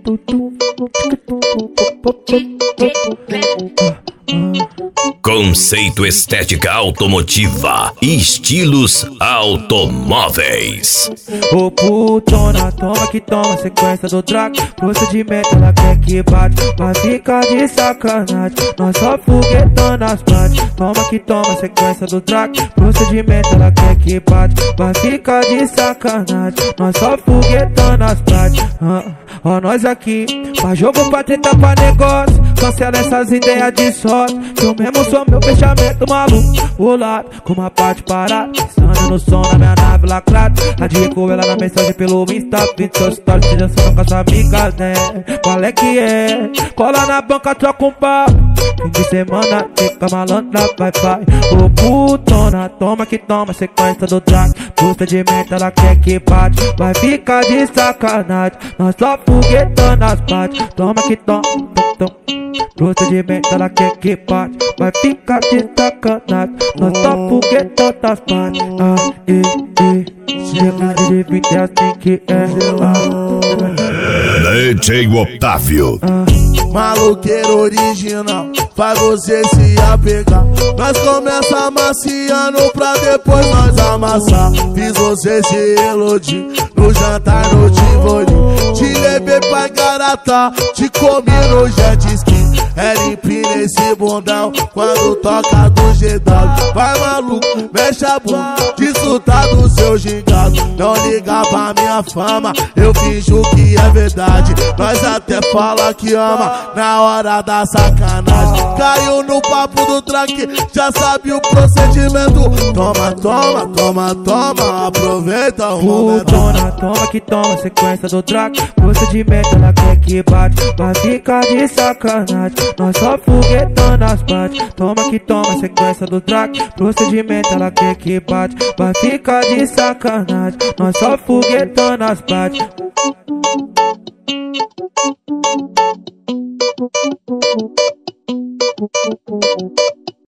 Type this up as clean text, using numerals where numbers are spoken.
Conceito estética automotiva e estilos automóveis. Ô putona, toma que toma, sequência do track. Procedimento, ela quer que bate, vai ficar de sacanagem. Nós só foguetando as partes. Toma que toma, sequência do track. Procedimento, ela quer que bate, vai ficar de sacanagem. Nós só foguetando as partes. Ó nós aqui, pra jogo, pra treta, pra negócio. Cancela essas ideias de sorte, que eu mesmo sou meu fechamento maluco. O lado, com uma parte parada, pensando no som da minha nave lacrada. Radico ela na mensagem pelo Insta, 20 seus stories, se dançando com as amigas, né? Qual é que é? Cola na banca, troca um papo. Fim de semana, fica malandra, vai. Ô putona, toma que toma, sequência do track. Procedimento, ela quer que bate, vai ficar de sacanagem. Nós só foguetando as partes. Toma que toma, procedimento, ela quer que bate, vai ficar de sacanagem. Nós só foguetando as partes. Chega de vida é assim que é. DJ Otávio, maloqueiro original, faz você se apegar. Nós começa amaciando pra depois nós amassar. Fiz você se iludir no jantar, no Tivoli. Te levei pra Igaratá, te comi no jet ski. Ela empina esse bundão quando toca do GW. Vai maluco, mexe a bunda, desfrutar do seu gingado. Não liga pra minha fama, eu finjo que é verdade. Nós até fala que ama na hora da sacanagem. Caiu no papo do track, já sabe o procedimento. Toma, aproveita o momento. Putona, toma que toma, sequência do track. Procedimento, ela quer que bate, vai ficar de sacanagem. Nós só foguetando as partes. Toma que toma, sequência do track. Procedimento, ela quer que bate, vai ficar de sacanagem. Nós só foguetando as partes.